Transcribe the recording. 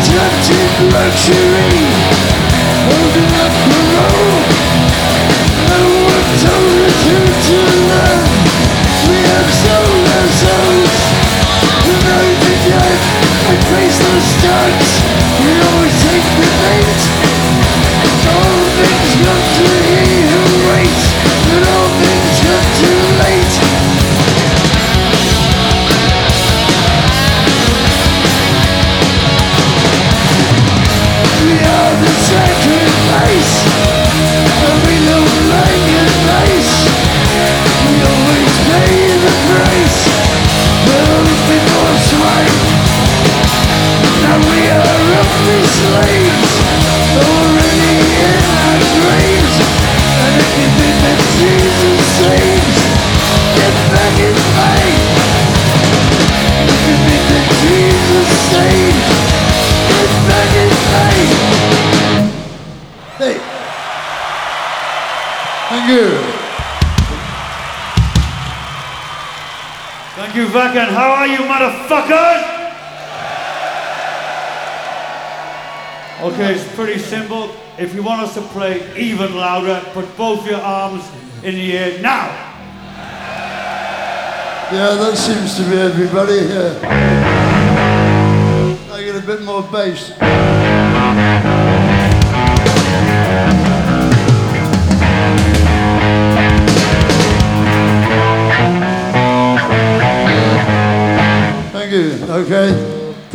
touching luxury, holding up the road. No one told us who to love. We have sold ourselves. The night we judge and face those starts. We always take the bait. All things come to he who waits, but all things come too late. We are the sacrifice, and we don't like advice. We always pay the price, well before swine. Now we are roughly slaves, already in our graves. And if you think that Jesus saves, get back in line. If you think that Jesus saves, get back in line. Hey, thank you. Thank you, Vacan. How are you, motherfuckers? Okay, it's pretty simple. If you want us to play even louder, put both your arms in the air now. Yeah, that seems to be everybody here. I get a bit more bass. Thank you, okay.